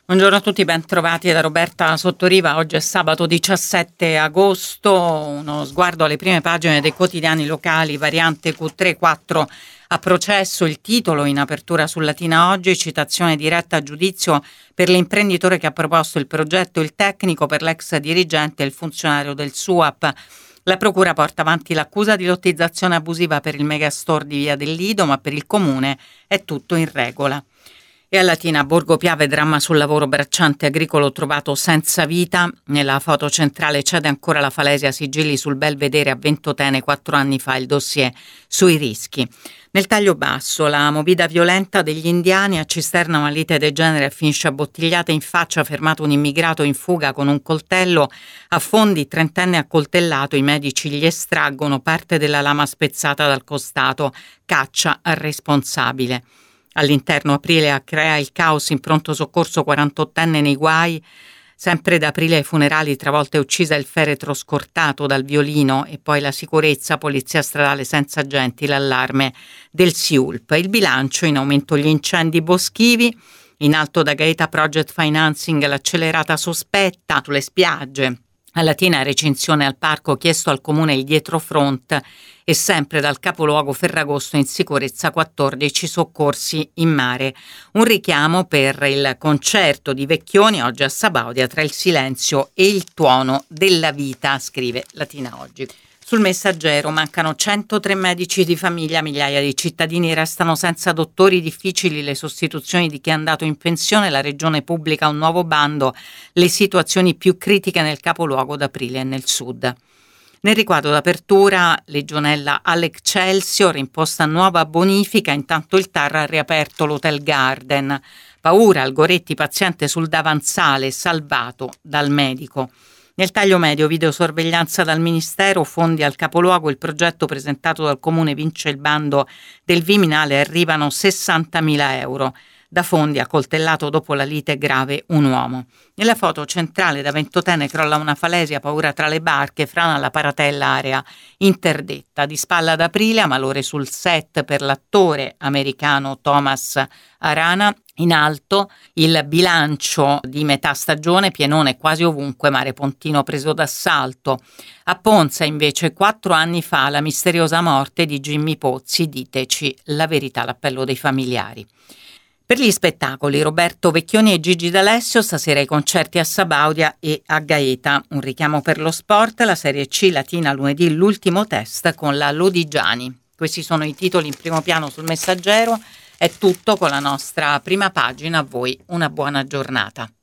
Buongiorno a tutti, ben trovati da Roberta Sottoriva. Oggi è sabato 17 agosto, uno sguardo alle prime pagine dei quotidiani locali, variante Q3-4 a processo, il titolo in apertura su Latina Oggi, citazione diretta a giudizio per l'imprenditore che ha proposto il progetto, il tecnico per l'ex dirigente e il funzionario del SUAP. La procura porta avanti l'accusa di lottizzazione abusiva per il megastore di Via del Lido, ma per il comune è tutto in regola. E a Latina, Borgo Piave, dramma sul lavoro bracciante agricolo trovato senza vita. Nella foto centrale cede ancora la Falesia, sigilli sul Belvedere a Ventotene 4 anni fa, il dossier sui rischi. Nel taglio basso, la movida violenta degli indiani, a Cisterna una lite degenera e finisce a bottigliate in faccia, fermato un immigrato in fuga con un coltello, a Fondi 30enne accoltellato, i medici gli estraggono parte della lama spezzata dal costato, caccia al responsabile. All'interno Aprile crea il caos in pronto soccorso, 48enne nei guai. Sempre da Aprile ai funerali, travolta e uccisa il feretro scortato dal violino, e poi la sicurezza, polizia stradale senza agenti, l'allarme del SIULP. Il bilancio, in aumento gli incendi boschivi, in alto da Gaeta Project Financing l'accelerata sospetta sulle spiagge. A Latina recinzione al parco, chiesto al comune il dietrofront, e sempre dal capoluogo Ferragosto in sicurezza 14 soccorsi in mare. Un richiamo per il concerto di Vecchioni oggi a Sabaudia, tra il silenzio e il tuono della vita, scrive Latina Oggi. Sul Messaggero mancano 103 medici di famiglia, migliaia di cittadini restano senza dottori, difficili le sostituzioni di chi è andato in pensione, la regione pubblica un nuovo bando, le situazioni più critiche nel capoluogo d'Aprile e nel sud. Nel riquadro d'apertura, Legionella all'Excelsior, imposta nuova bonifica, intanto il TAR ha riaperto l'Hotel Garden. Paura, Algoretti, paziente sul davanzale, salvato dal medico. Nel taglio medio, videosorveglianza dal Ministero, fondi al capoluogo, il progetto presentato dal Comune vince il bando del Viminale, arrivano 60.000 euro. Da Fondi, accoltellato dopo la lite grave un uomo. Nella foto centrale da Ventotene crolla una falesia, paura tra le barche, frana la Paratella, area interdetta. Di spalla ad Aprile, a malore sul set per l'attore americano Thomas Arana. In alto il bilancio di metà stagione, pienone quasi ovunque, Mare Pontino preso d'assalto. A Ponza invece 4 anni fa la misteriosa morte di Jimmy Pozzi, diteci la verità, l'appello dei familiari. Per gli spettacoli, Roberto Vecchioni e Gigi D'Alessio, stasera i concerti a Sabaudia e a Gaeta. Un richiamo per lo sport, la Serie C Latina lunedì l'ultimo test con la Lodigiani. Questi sono i titoli in primo piano sul Messaggero. È tutto con la nostra prima pagina, a voi una buona giornata.